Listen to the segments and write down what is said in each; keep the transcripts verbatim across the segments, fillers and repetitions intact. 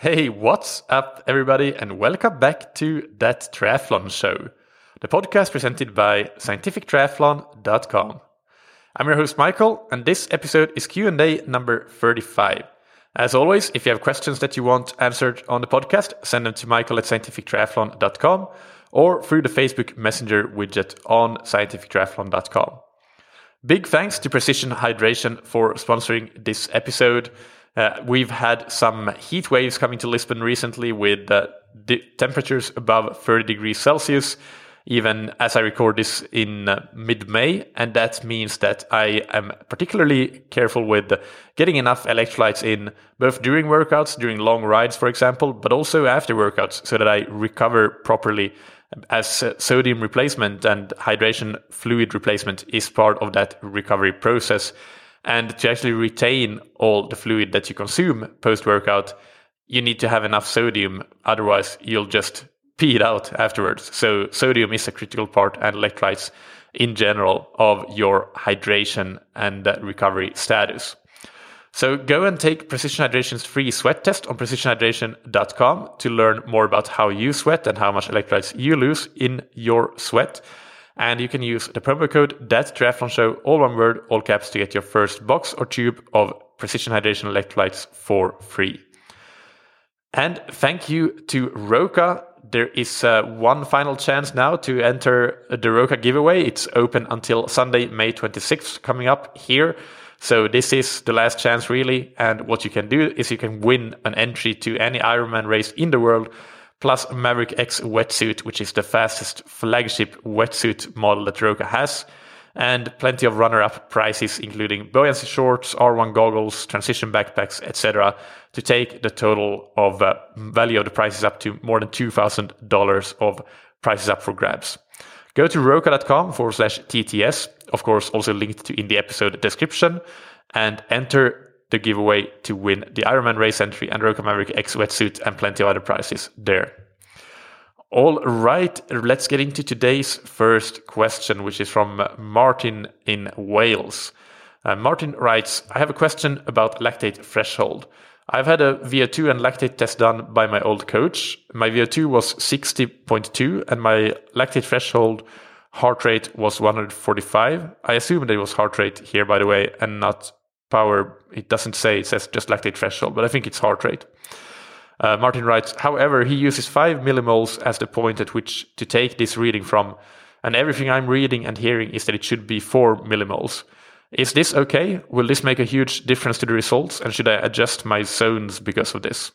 Hey, what's up, everybody, and welcome back to That Triathlon Show, the podcast presented by scientific triathlon dot com. I'm your host, Michael, and this episode is Q and A number thirty-five. As always, if you have questions that you want answered on the podcast, send them to Michael at scientific triathlon dot com or through the Facebook Messenger widget on scientific triathlon dot com. Big thanks to Precision Hydration for sponsoring this episode. Uh, we've had some heat waves coming to Lisbon recently with uh, di- temperatures above thirty degrees Celsius, even as I record this in uh, mid-May. And that means that I am particularly careful with getting enough electrolytes in, both during workouts, during long rides, for example, but also after workouts, so that I recover properly, as uh, sodium replacement and hydration fluid replacement is part of that recovery process. And to actually retain all the fluid that you consume post-workout, you need to have enough sodium. Otherwise, you'll just pee it out afterwards. So sodium is a critical part, and electrolytes in general, of your hydration and uh, recovery status. So go and take Precision Hydration's free sweat test on precision hydration dot com to learn more about how you sweat and how much electrolytes you lose in your sweat. And you can use the promo code That Triathlon Show, all one word, all caps, to get your first box or tube of Precision Hydration electrolytes for free. And thank you to Roka. There is uh, one final chance now to enter the Roka giveaway. It's open until Sunday, May twenty-sixth, coming up here. So this is the last chance, really. And what you can do is you can win an entry to any Ironman race in the world, plus Maverick X wetsuit, which is the fastest flagship wetsuit model that Roka has, and plenty of runner-up prizes, including buoyancy shorts, R one goggles, transition backpacks, et cetera, to take the total of uh, value of the prizes up to more than two thousand dollars of prizes up for grabs. Go to roka.com forward slash TTS, of course, also linked to in the episode description, and enter the giveaway to win the Ironman race entry and Roka Maverick X wetsuit and plenty of other prizes there. All right, let's get into today's first question, which is from Martin in Wales. Uh, Martin writes, I have a question about lactate threshold. I've had a V O two and lactate test done by my old coach. My V O two was sixty point two and my lactate threshold heart rate was one hundred forty-five. I assume that it was heart rate here, by the way, and not power. It doesn't say, it says just lactate threshold, but I think it's heart rate. Uh, Martin writes, however, he uses five millimoles as the point at which to take this reading from, and everything I'm reading and hearing is that it should be four millimoles. Is this okay? Will this make a huge difference to the results, and should I adjust my zones because of this?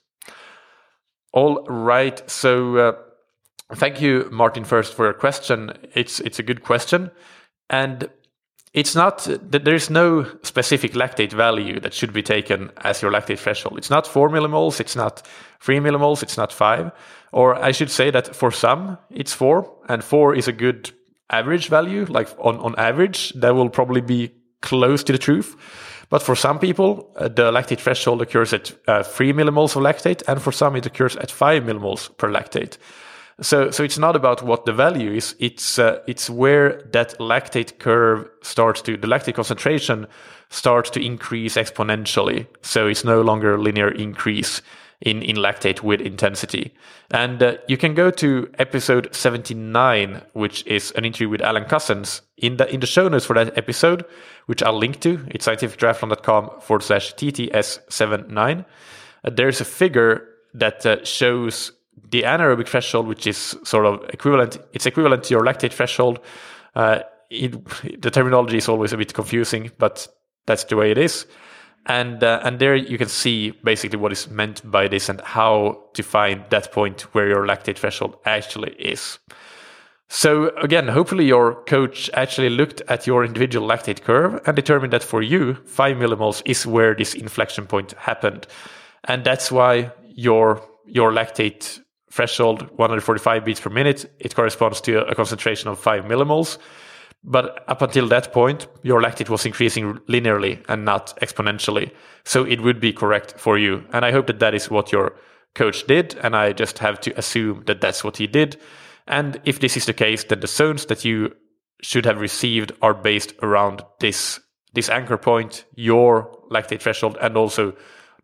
All right, so uh, thank you, Martin, first for your question. It's it's a good question, and it's not that there is no specific lactate value that should be taken as your lactate threshold. It's not four millimoles, it's not three millimoles, it's not five. Or I should say that for some, it's four, and four is a good average value. Like on, on average, that will probably be close to the truth. But for some people, uh, the lactate threshold occurs at uh, three millimoles of lactate, and for some, it occurs at five millimoles per lactate. So, so it's not about what the value is. It's uh, it's where that lactate curve starts to, the lactate concentration starts to increase exponentially. So it's no longer a linear increase in, in lactate with intensity. And uh, you can go to episode seventy-nine, which is an interview with Alan Cousins. In the in the show notes for that episode, which I'll link to, it's scientific triathlon dot com forward slash T T S seventy-nine. Uh, there's a figure that uh, shows the anaerobic threshold, which is sort of equivalent, it's equivalent to your lactate threshold. Uh, it, the terminology is always a bit confusing, but that's the way it is. And uh, and there you can see basically what is meant by this and how to find that point where your lactate threshold actually is. So again, hopefully your coach actually looked at your individual lactate curve and determined that for you, five millimoles is where this inflection point happened. And that's why your your lactate threshold, one hundred forty-five beats per minute, it corresponds to a concentration of five millimoles. But up until that point, your lactate was increasing linearly and not exponentially. So it would be correct for you. And I hope that that is what your coach did. And I just have to assume that that's what he did. And if this is the case, then the zones that you should have received are based around this, this anchor point, your lactate threshold, and also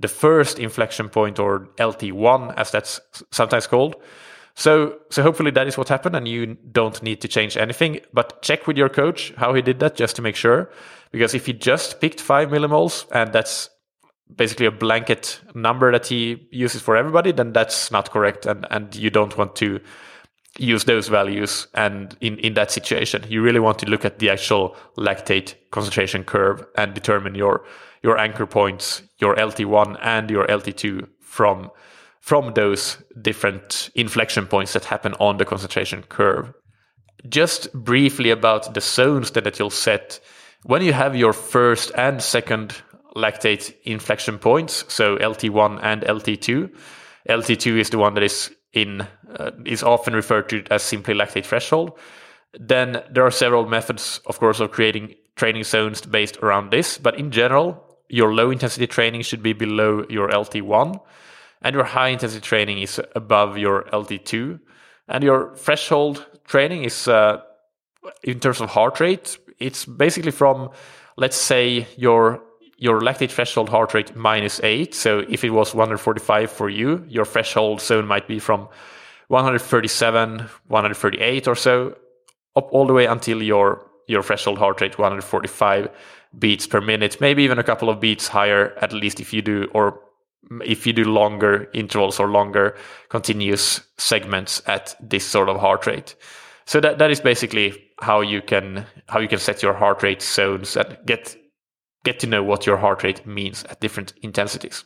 the first inflection point, or L T one as that's sometimes called. So, so hopefully that is what happened and you don't need to change anything, but check with your coach how he did that just to make sure. Because if he just picked five millimoles and that's basically a blanket number that he uses for everybody, then that's not correct. And, and you don't want to use those values. And in, in that situation, you really want to look at the actual lactate concentration curve and determine your, your anchor points, your L T one and your L T two from from those different inflection points that happen on the concentration curve. Just briefly about the zones that, that you'll set. When you have your first and second lactate inflection points, so L T one and L T two, L T two is the one that is in uh, is often referred to as simply lactate threshold. Then there are several methods, of course, of creating training zones based around this. But in general, your low intensity training should be below your L T one. And your high intensity training is above your L T two. And your threshold training is, uh, in terms of heart rate, it's basically from, let's say, your your lactate threshold heart rate minus eight. So if it was one forty-five for you, your threshold zone might be from one thirty-seven, one thirty-eight or so, up all the way until your, your threshold heart rate one forty-five beats per minute, maybe even a couple of beats higher, at least if you do, or if you do longer intervals or longer continuous segments at this sort of heart rate. So that, that is basically how you can how you can set your heart rate zones and get get to know what your heart rate means at different intensities.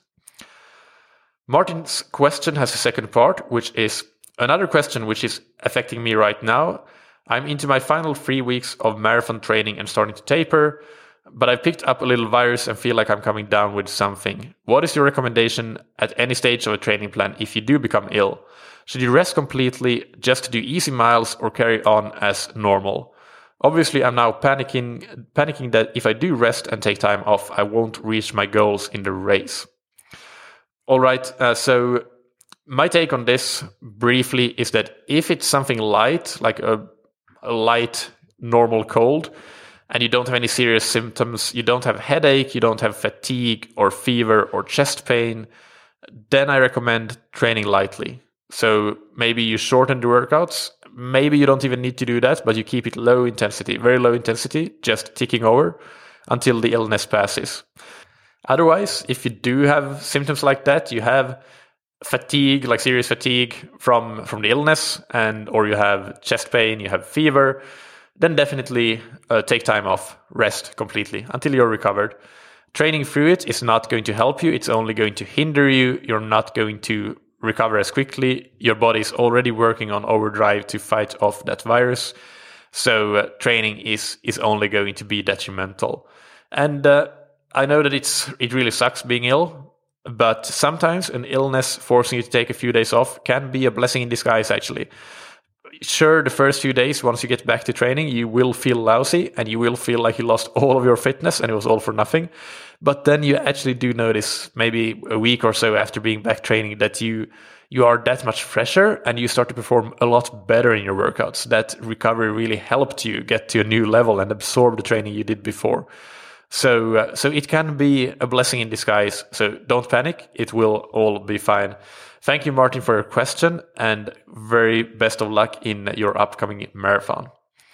Martin's question has a second part, which is another question which is affecting me right now. I'm into my final three weeks of marathon training and starting to taper, but I picked up a little virus and feel like I'm coming down with something. What is your recommendation at any stage of a training plan if you do become ill? Should you rest completely just to do easy miles or carry on as normal? Obviously, I'm now panicking, panicking that if I do rest and take time off, I won't reach my goals in the race. All right, uh, so my take on this briefly is that if it's something light, like a, a light normal cold, and you don't have any serious symptoms, you don't have headache, you don't have fatigue or fever or chest pain, then I recommend training lightly. So maybe you shorten the workouts. Maybe you don't even need to do that, but you keep it low intensity, very low intensity, just ticking over until the illness passes. Otherwise, if you do have symptoms like that, you have fatigue, like serious fatigue from, from the illness, and or you have chest pain, you have fever, then definitely uh, take time off, rest completely until you're recovered. Training through it is not going to help you. It's only going to hinder you. You're not going to recover as quickly. Your body is already working on overdrive to fight off that virus. So uh, training is is only going to be detrimental. And uh, I know that it's it really sucks being ill, but sometimes an illness forcing you to take a few days off can be a blessing in disguise, actually. Sure, the first few days, once you get back to training, you will feel lousy and you will feel like you lost all of your fitness and it was all for nothing. But then you actually do notice, maybe a week or so after being back training, that you you are that much fresher and you start to perform a lot better in your workouts. That recovery really helped you get to a new level and absorb the training you did before. So, uh, so it can be a blessing in disguise. So don't panic. It will all be fine. Thank you, Martin, for your question, and very best of luck in your upcoming marathon.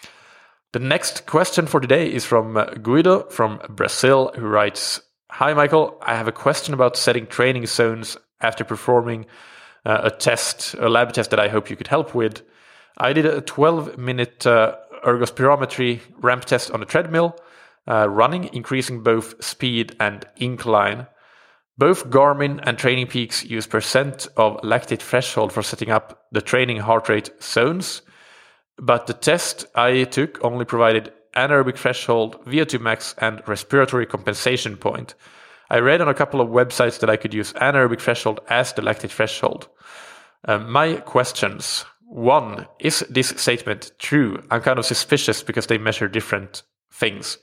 The next question for today is from Guido from Brazil, who writes, "Hi, Michael. I have a question about setting training zones after performing uh, a test, a lab test that I hope you could help with. I did a twelve-minute uh, ergospirometry ramp test on a treadmill, uh, running, increasing both speed and incline. Both Garmin and Training Peaks use percent of lactate threshold for setting up the training heart rate zones, but the test I took only provided anaerobic threshold, V O two max, and respiratory compensation point. I read on a couple of websites that I could use anaerobic threshold as the lactate threshold. Uh, my questions. One, is this statement true? I'm kind of suspicious because they measure different things."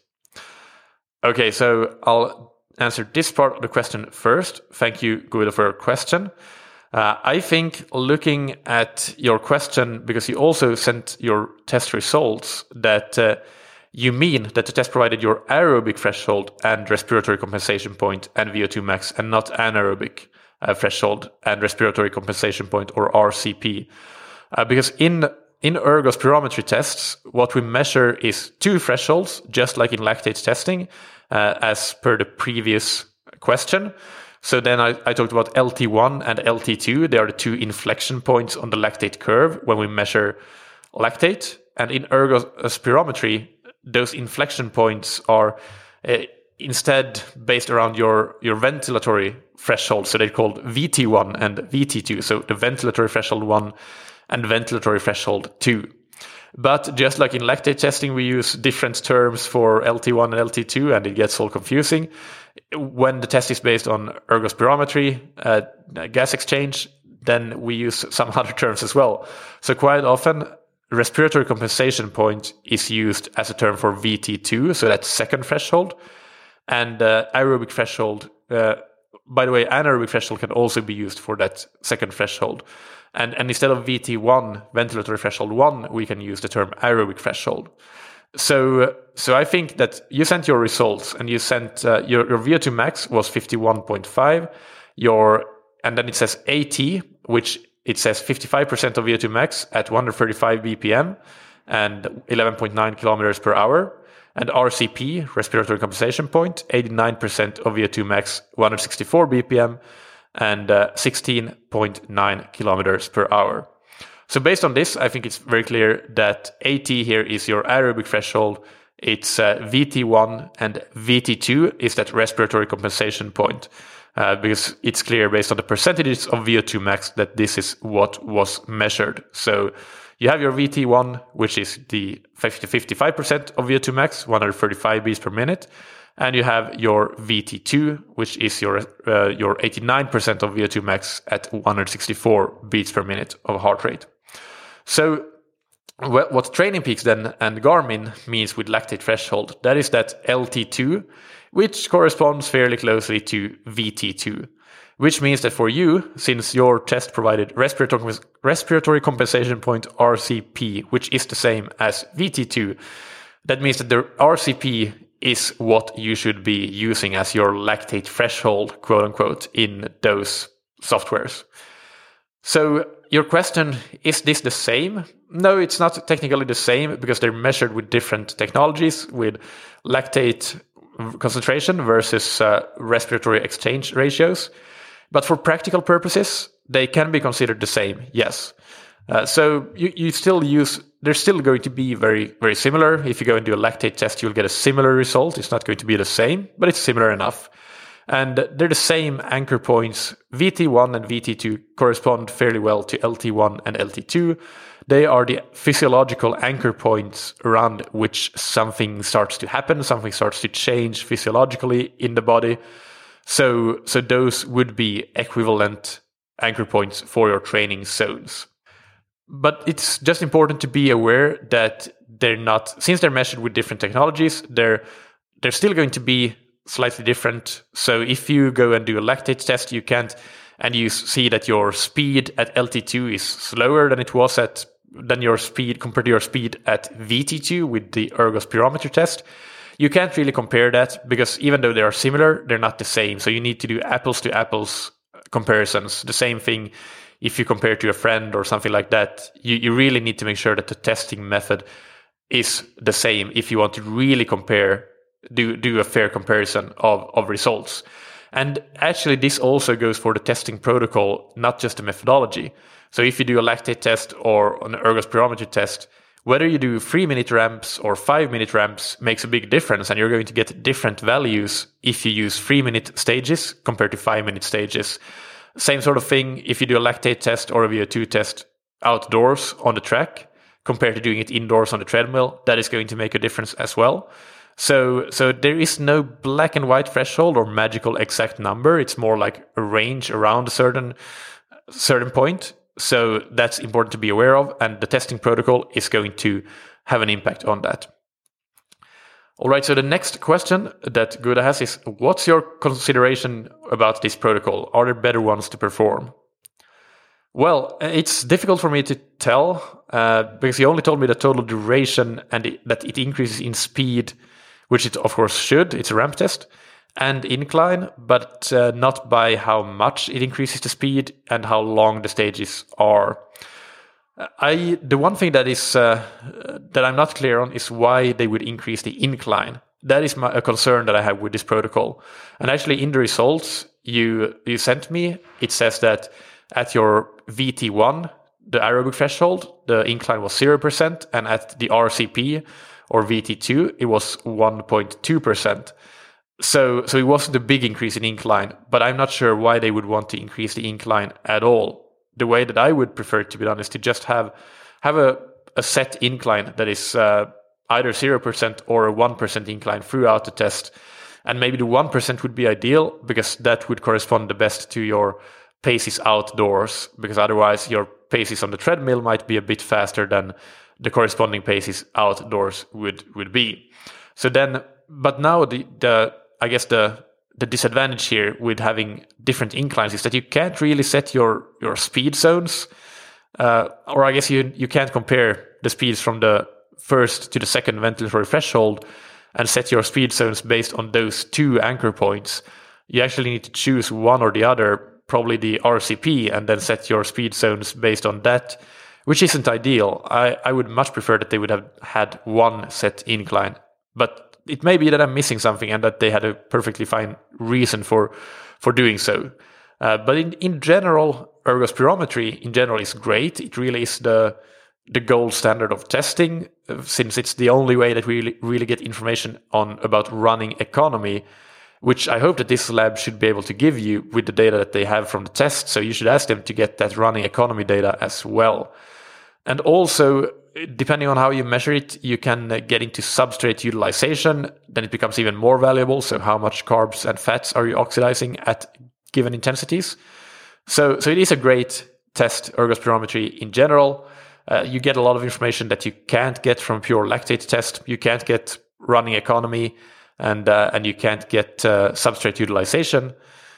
Okay, so I'll answer this part of the question first. Thank you, Guido, for your question. Uh, I think looking at your question, because you also sent your test results, that uh, you mean that the test provided your aerobic threshold and respiratory compensation point and V O two max, and not anaerobic uh, threshold and respiratory compensation point, or R C P. Uh, because in in ergospirometry tests, what we measure is two thresholds, just like in lactate testing, uh, as per the previous question. So then I, I talked about L T one and L T two. They are the two inflection points on the lactate curve when we measure lactate. And in ergospirometry, those inflection points are uh, instead based around your, your ventilatory threshold. So they're called V T one and V T two. So the ventilatory threshold one and ventilatory threshold two. But just like in lactate testing, we use different terms for L T one and L T two, and it gets all confusing. When the test is based on ergospirometry, uh, gas exchange, then we use some other terms as well. So quite often, respiratory compensation point is used as a term for V T two, so that's second threshold. And uh, aerobic threshold, uh, by the way, anaerobic threshold can also be used for that second threshold. And, and instead of V T one, ventilatory threshold one, we can use the term aerobic threshold. So so I think that you sent your results, and you sent uh, your, your V O two max was fifty-one point five, your and then it says A T, which it says fifty-five percent of V O two max at one hundred thirty-five B P M and eleven point nine kilometers per hour. And R C P, respiratory compensation point, eighty-nine percent of V O two max, one hundred sixty-four B P M and uh, sixteen point nine kilometers per hour. So based on this, I think it's very clear that A T here is your aerobic threshold. It's uh, V T one, and V T two is that respiratory compensation point. Uh, because it's clear based on the percentages of V O two max that this is what was measured. So you have your V T one, which is the fifty to fifty-five percent of V O two max, one hundred thirty-five beats per minute. And you have your V T two, which is your uh, your eighty-nine percent of V O two max at one hundred sixty-four beats per minute of heart rate. So what Training Peaks then and Garmin means with lactate threshold, that is that L T two, which corresponds fairly closely to V T two, which means that for you, since your test provided respiratory, respiratory compensation point R C P, which is the same as V T two, that means that the R C P is what you should be using as your lactate threshold, quote unquote, in those softwares. So your question, is this the same? No, it's not technically the same, because they're measured with different technologies, with lactate concentration versus uh, respiratory exchange ratios. But for practical purposes, they can be considered the same, yes. Uh, so you, you still use, they're still going to be very, very similar. If you go and do a lactate test, you'll get a similar result. It's not going to be the same, but it's similar enough. And they're the same anchor points. V T one and V T two correspond fairly well to L T one and L T two. They are the physiological anchor points around which something starts to happen, something starts to change physiologically in the body. So, so those would be equivalent anchor points for your training zones. But it's just important to be aware that they're not, since they're measured with different technologies, they're they're still going to be slightly different. So if you go and do a lactate test, you can't, and you see that your speed at L T two is slower than it was at, than your speed compared to your speed at V T two with the ergospirometry test. You can't really compare that, because even though they are similar, they're not the same. So you need to do apples to apples comparisons. The same thing if you compare to a friend or something like that. You, you really need to make sure that the testing method is the same if you want to really compare, do, do a fair comparison of, of results. And actually, this also goes for the testing protocol, not just the methodology. So if you do a lactate test or an ergospirometry test, whether you do three minute ramps or five minute ramps makes a big difference, and you're going to get different values if you use three minute stages compared to five minute stages. Same sort of thing if you do a lactate test or a V O two test outdoors on the track compared to doing it indoors on the treadmill. That is going to make a difference as well. So, so there is no black and white threshold or magical exact number. It's more like a range around a certain certain point. So that's important to be aware of, and the testing protocol is going to have an impact on that. All right, so the next question that Guda has is, what's your consideration about this protocol? Are there better ones to perform? Well, it's difficult for me to tell uh, because he only told me the total duration and it, that it increases in speed, which it of course should. It's a ramp test, and incline, but uh, not by how much it increases the speed and how long the stages are. I the one thing that is uh, that I'm not clear on is why they would increase the incline. That is my, a concern that I have with this protocol. And actually, in the results you you sent me, it says that at your V T one, the aerobic threshold, the incline was zero percent, and at the R C P or V T two, it was one point two percent. So, so it wasn't a big increase in incline, but I'm not sure why they would want to increase the incline at all. The way that I would prefer it to be done is to just have have a, a set incline that is uh, either zero percent or a one percent incline throughout the test. And maybe the one percent would be ideal because that would correspond the best to your paces outdoors, because otherwise your paces on the treadmill might be a bit faster than the corresponding paces outdoors would, would be. So then, but now the, the I guess the the disadvantage here with having different inclines is that you can't really set your, your speed zones, uh, or I guess you you can't compare the speeds from the first to the second ventilatory threshold and set your speed zones based on those two anchor points. You actually need to choose one or the other, probably the R C P, and then set your speed zones based on that, which isn't ideal. I, I would much prefer that they would have had one set incline, but it may be that I'm missing something and that they had a perfectly fine reason for for doing so. Uh, but in, in general, ergospirometry in general is great. It really is the the gold standard of testing, uh, since it's the only way that we really, really get information on about running economy, which I hope that this lab should be able to give you with the data that they have from the test. So you should ask them to get that running economy data as well. And also, depending on how you measure it, you can get into substrate utilization. Then it becomes even more valuable. So how much carbs and fats are you oxidizing at given intensities? So, so it is a great test, ergospirometry in general. Uh, you get a lot of information that you can't get from pure lactate test. You can't get running economy, and uh, and you can't get uh, substrate utilization.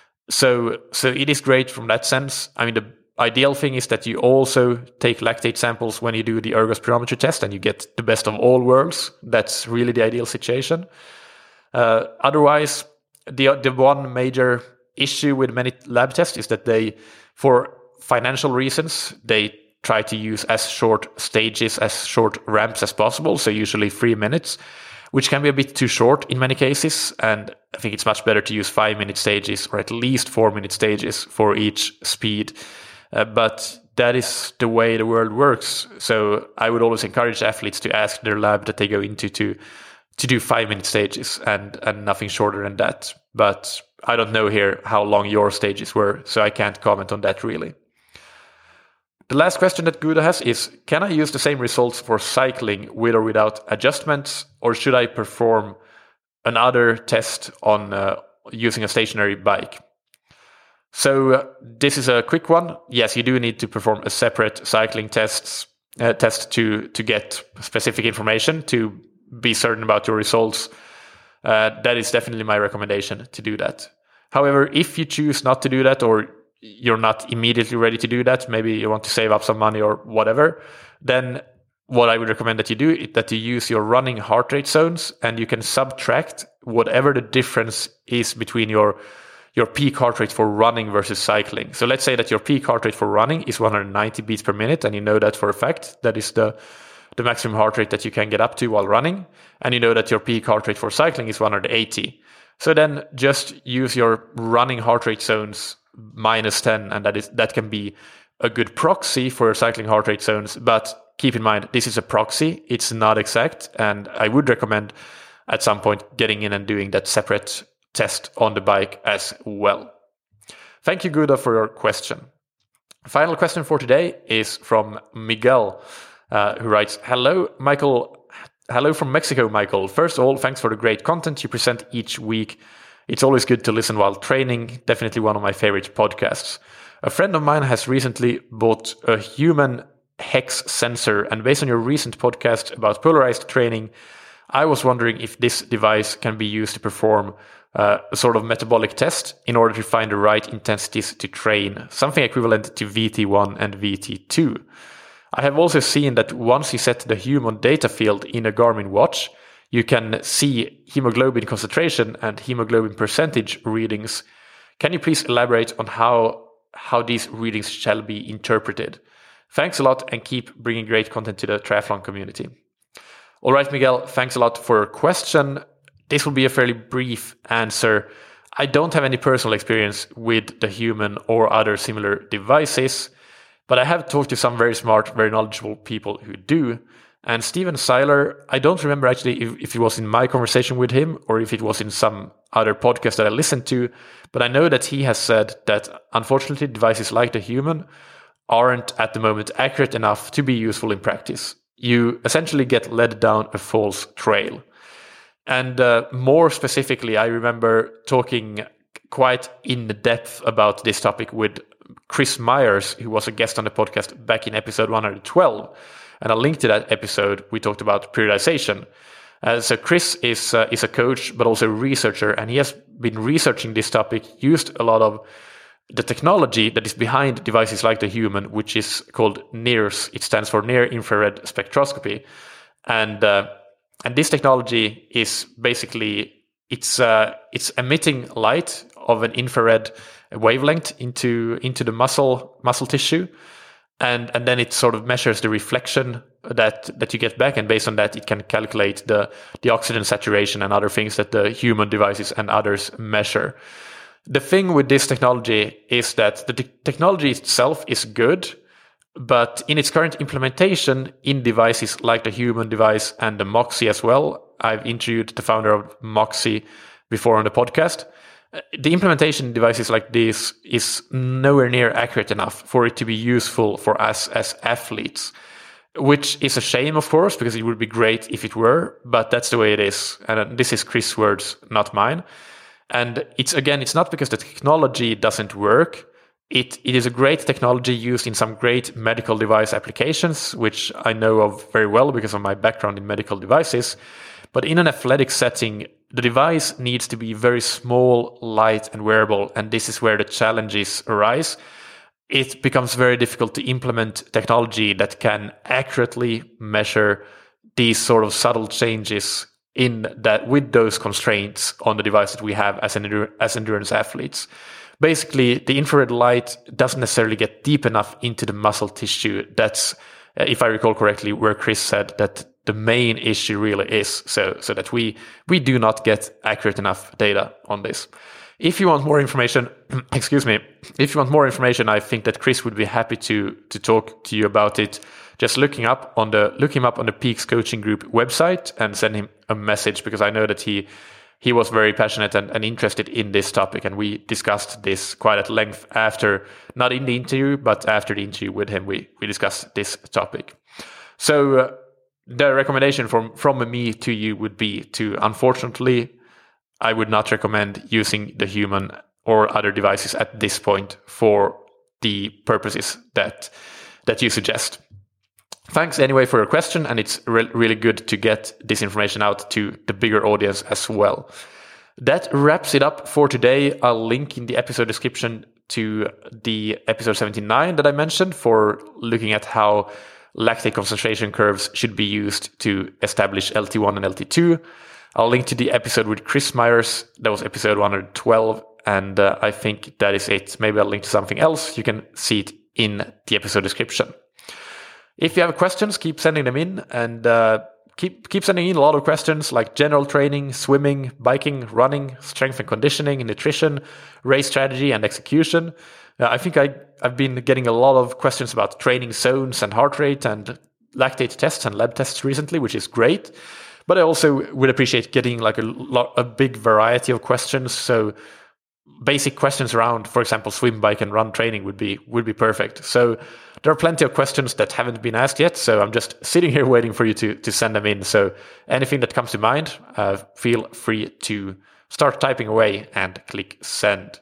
So, so it is great from that sense. I mean, the ideal thing is that you also take lactate samples when you do the ergospirometry test and you get the best of all worlds. That's really the ideal situation. Uh, otherwise, the the one major issue with many lab tests is that they, for financial reasons, they try to use as short stages, as short ramps as possible. So usually three minutes, which can be a bit too short in many cases. And I think it's much better to use five minute stages or at least four minute stages for each speed. Uh, but that is the way the world works. So I would always encourage athletes to ask their lab that they go into to to do five minute stages and, and nothing shorter than that. But I don't know here how long your stages were, so I can't comment on that really. The last question that Guda has is, can I use the same results for cycling with or without adjustments, or should I perform another test on uh, using a stationary bike? So uh, this is a quick one. Yes, you do need to perform a separate cycling tests, uh, test to, to get specific information, to be certain about your results. Uh, that is definitely my recommendation to do that. However, if you choose not to do that, or you're not immediately ready to do that, maybe you want to save up some money or whatever, then what I would recommend that you do is that you use your running heart rate zones, and you can subtract whatever the difference is between your your peak heart rate for running versus cycling. So let's say that your peak heart rate for running is one hundred ninety beats per minute, and you know that for a fact. That is the, the maximum heart rate that you can get up to while running. And you know that your peak heart rate for cycling is one hundred eighty. So then just use your running heart rate zones minus ten, and that is that can be a good proxy for your cycling heart rate zones. But keep in mind, this is a proxy. It's not exact. And I would recommend at some point getting in and doing that separate test on the bike as well. Thank you, Guda, for your question. Final question for today is from Miguel, uh, who writes, Hello, Michael. Hello from Mexico, Michael. First of all, thanks for the great content you present each week. It's always good to listen while training. Definitely one of my favorite podcasts. A friend of mine has recently bought a human hex sensor, and based on your recent podcast about polarized training, I was wondering if this device can be used to perform uh, a sort of metabolic test in order to find the right intensities to train, something equivalent to V T one and V T two. I have also seen that once you set the human data field in a Garmin watch, you can see hemoglobin concentration and hemoglobin percentage readings. Can you please elaborate on how, how these readings shall be interpreted? Thanks a lot and keep bringing great content to the triathlon community. All right, Miguel, thanks a lot for your question. This will be a fairly brief answer. I don't have any personal experience with the human or other similar devices, but I have talked to some very smart, very knowledgeable people who do. And Steven Seiler, I don't remember actually if, if it was in my conversation with him or if it was in some other podcast that I listened to, but I know that he has said that unfortunately devices like the human aren't at the moment accurate enough to be useful in practice. You essentially get led down a false trail. And uh, more specifically, I remember talking quite in depth about this topic with Chris Myers, who was a guest on the podcast back in episode one hundred twelve. And I'll link to that episode. We talked about periodization. Uh, so Chris is uh, is a coach, but also a researcher, and he has been researching this topic, used a lot of the technology that is behind devices like the human, which is called NIRS. It stands for Near Infrared Spectroscopy. And uh, and this technology is basically, it's uh, it's emitting light of an infrared wavelength into into the muscle muscle tissue. And and then it sort of measures the reflection that, that you get back. And based on that, it can calculate the, the oxygen saturation and other things that the human devices and others measure. The thing with this technology is that the te- technology itself is good, but in its current implementation in devices like the human device and the Moxy as well, I've interviewed the founder of Moxy before on the podcast. The implementation in devices like this is nowhere near accurate enough for it to be useful for us as athletes, which is a shame, of course, because it would be great if it were, but that's the way it is. And this is Chris' words, not mine. And it's, again, it's not because the technology doesn't work. It, it is a great technology used in some great medical device applications, which I know of very well because of my background in medical devices. But in an athletic setting, the device needs to be very small, light, and wearable. And this is where the challenges arise. It becomes very difficult to implement technology that can accurately measure these sort of subtle changes in that with those constraints on the device that we have as an as endurance athletes. Basically, the infrared light doesn't necessarily get deep enough into the muscle tissue. That's, uh, if I recall correctly, where Chris said that the main issue really is, so so that we we do not get accurate enough data on this. If you want more information, excuse me, if you want more information, I think that Chris would be happy to to talk to you about it. Just looking up on the look him up on the Peaks Coaching Group website and send him a message, because I know that he he was very passionate and, and interested in this topic, and we discussed this quite at length after, not in the interview, but after the interview with him, we we discussed this topic. So uh, the recommendation from from me to you would be to, unfortunately, I would not recommend using the human or other devices at this point for the purposes that that you suggest. Thanks anyway for your question, and it's re- really good to get this information out to the bigger audience as well. That wraps it up for today. I'll link in the episode description to the episode seventy-nine that I mentioned for looking at how lactate concentration curves should be used to establish L T one and L T two. I'll link to the episode with Chris Myers. That was episode one hundred twelve, and uh, I think that is it. Maybe I'll link to something else. You can see it in the episode description. If you have questions, keep sending them in, and uh, keep keep sending in a lot of questions like general training, swimming, biking, running, strength and conditioning, nutrition, race strategy, and execution. Uh, I think I, I've been getting a lot of questions about training zones and heart rate and lactate tests and lab tests recently, which is great. But I also would appreciate getting like a, lot, a big variety of questions. So basic questions around, for example, swim, bike, and run training would be would be perfect. So there are plenty of questions that haven't been asked yet. So I'm just sitting here waiting for you to to send them in. So anything that comes to mind, uh, feel free to start typing away and click send.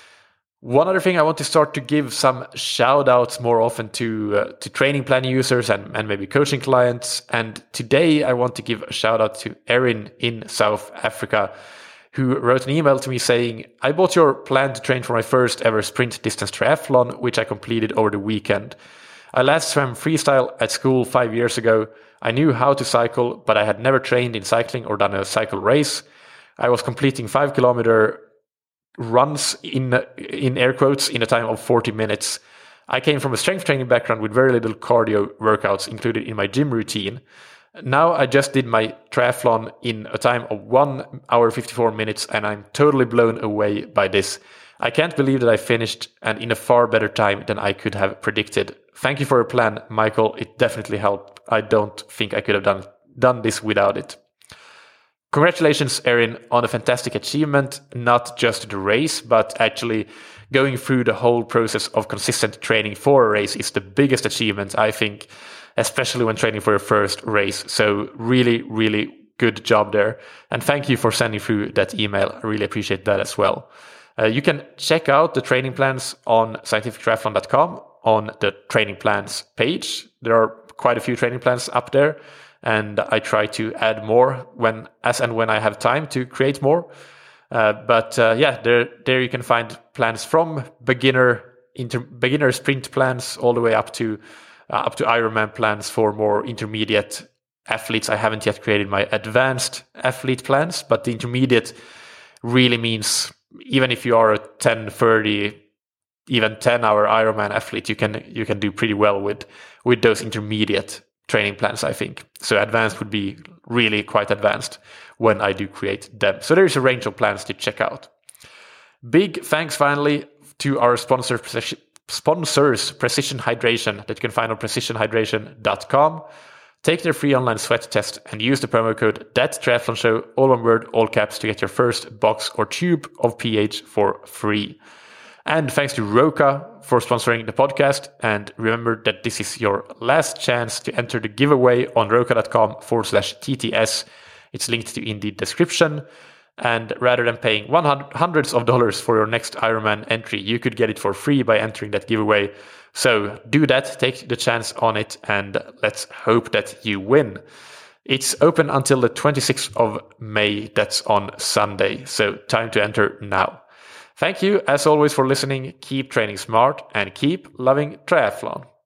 One other thing, I want to start to give some shout outs more often to uh, to training plan users and, and maybe coaching clients. And today I want to give a shout out to Erin in South Africa, who wrote an email to me saying, I bought your plan to train for my first ever sprint distance triathlon, which I completed over the weekend. I last swam freestyle at school five years ago. I knew how to cycle, but I had never trained in cycling or done a cycle race. I was completing five kilometer runs in in air quotes in a time of forty minutes. I came from a strength training background with very little cardio workouts included in my gym routine. Now I just did my triathlon in a time of one hour fifty-four minutes, and I'm totally blown away by this. I can't believe that I finished and in a far better time than I could have predicted. Thank you for your plan, Michael. It definitely helped. I don't think I could have done done this without it. Congratulations, Erin, on a fantastic achievement, not just the race, but actually going through the whole process of consistent training for a race is the biggest achievement, I think, especially when training for your first race. So really, really good job there. And thank you for sending through that email. I really appreciate that as well. Uh, you can check out the training plans on scientific triathlon dot com on the training plans page. There are quite a few training plans up there, and I try to add more when, as and when I have time to create more. Uh, but uh, yeah, there there you can find plans from beginner inter, beginner sprint plans all the way up to uh, up to Ironman plans for more intermediate athletes. I haven't yet created my advanced athlete plans, but the intermediate really means even if you are a ten, thirty, even ten hour Ironman athlete, you can you can do pretty well with with those intermediate training plans, I think. So advanced would be really quite advanced when I do create them. So there's a range of plans to check out. Big thanks finally to our sponsor, sponsors, Precision Hydration, that you can find on precision hydration dot com. Take their free online sweat test and use the promo code ThatTriathlonShow, all one word, all caps, to get your first box or tube of pH for free. And thanks to Roka for sponsoring the podcast. And remember that this is your last chance to enter the giveaway on roka.com forward slash TTS. It's linked to in the description. And rather than paying one hundred, hundreds of dollars for your next Ironman entry, you could get it for free by entering that giveaway. So do that, take the chance on it, and let's hope that you win. It's open until the twenty-sixth of May. That's on Sunday. So time to enter now. Thank you, as always, for listening. Keep training smart and keep loving triathlon.